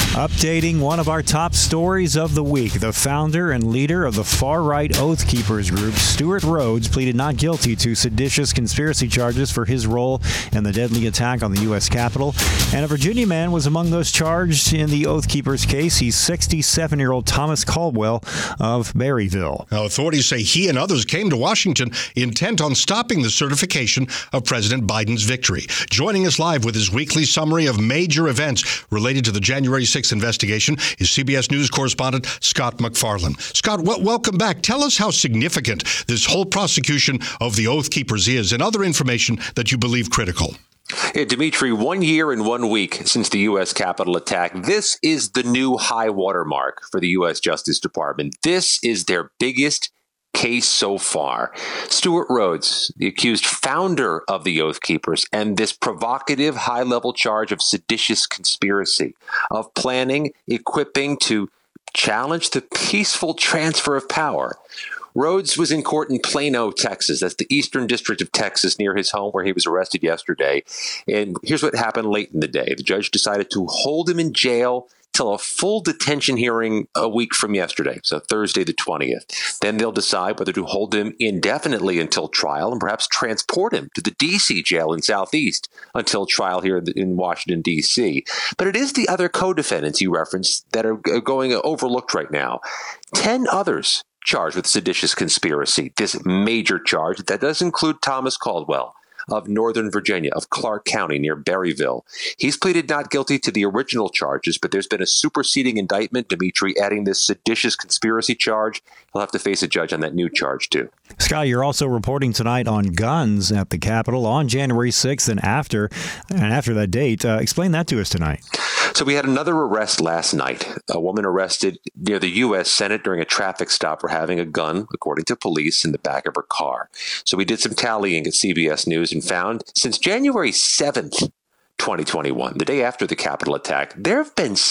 Updating one of our top stories of the week, the founder and leader of the far-right Oath Keepers group, Stewart Rhodes, pleaded not guilty to seditious conspiracy charges for his role in the deadly attack on the U.S. Capitol. And a Virginia man was among those charged in the Oath Keepers case. He's 67-year-old Thomas Caldwell of Berryville. Now, authorities say he and others came to Washington intent on stopping the certification of President Biden's victory. Joining us live with his weekly summary of major events related to the January 6th investigation is CBS News correspondent Scott MacFarlane. Scott, welcome back. Tell us how significant this whole prosecution of the Oath Keepers is and other information that you believe critical. Yeah, Dimitri, 1 year and 1 week since the U.S. Capitol attack. This is the new high watermark for the U.S. Justice Department. This is their biggest case so far. Stewart Rhodes, the accused founder of the Oath Keepers, and this provocative high-level charge of seditious conspiracy, of planning, equipping to challenge the peaceful transfer of power. Rhodes was in court in Plano, Texas. That's the Eastern District of Texas, near his home where he was arrested yesterday. And here's what happened late in the day. The judge decided to hold him in jail till a full detention hearing a week from yesterday, so Thursday the 20th. Then they'll decide whether to hold him indefinitely until trial and perhaps transport him to the D.C. jail in Southeast until trial here in Washington, D.C. But it is the other co-defendants you referenced that are going overlooked right now. 10 others charged with seditious conspiracy, this major charge that does include Thomas Caldwell of Northern Virginia, of Clark County near Berryville. He's pleaded not guilty to the original charges, but there's been a superseding indictment, Dimitri, adding this seditious conspiracy charge. He'll have to face a judge on that new charge, too. Scott, you're also reporting tonight on guns at the Capitol on January 6th and after that date. Explain that to us tonight. So we had another arrest last night. A woman arrested near the U.S. Senate during a traffic stop for having a gun, according to police, in the back of her car. So we did some tallying at CBS News and found since January 7th, 2021, the day after the Capitol attack, there have been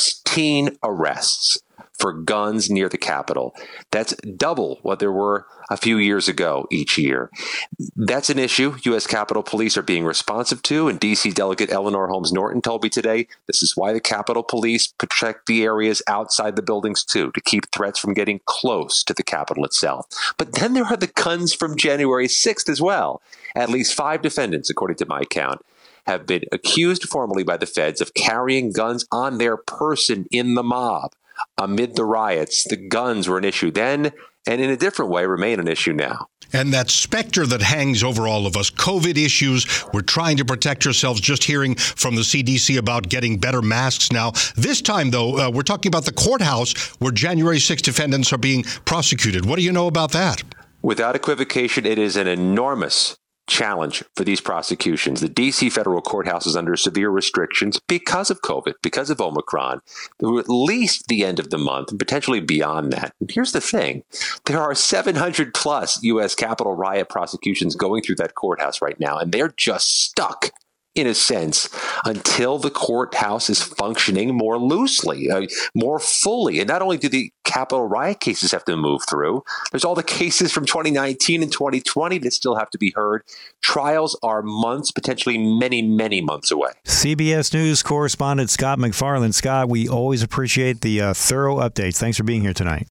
16 arrests for guns near the Capitol. That's double what there were a few years ago each year. That's an issue U.S. Capitol Police are being responsive to, and D.C. Delegate Eleanor Holmes Norton told me today this is why the Capitol Police protect the areas outside the buildings, too, to keep threats from getting close to the Capitol itself. But then there are the guns from January 6th as well. At least 5 defendants, according to my count, have been accused formally by the feds of carrying guns on their person in the mob. Amid the riots, the guns were an issue then, and in a different way remain an issue now. And that specter that hangs over all of us, COVID issues, we're trying to protect ourselves, just hearing from the CDC about getting better masks now. This time, though, we're talking about the courthouse where January 6 defendants are being prosecuted. What do you know about that? Without equivocation, it is an enormous challenge for these prosecutions. The D.C. federal courthouse is under severe restrictions because of COVID, because of Omicron, through at least the end of the month and potentially beyond that. And here's the thing. There are 700 plus U.S. Capitol riot prosecutions going through that courthouse right now, and they're just stuck, in a sense, until the courthouse is functioning more loosely, more fully. And not only do the Capitol riot cases have to move through, there's all the cases from 2019 and 2020 that still have to be heard. Trials are months, potentially many, many months away. CBS News correspondent Scott MacFarlane. Scott, we always appreciate the thorough updates. Thanks for being here tonight.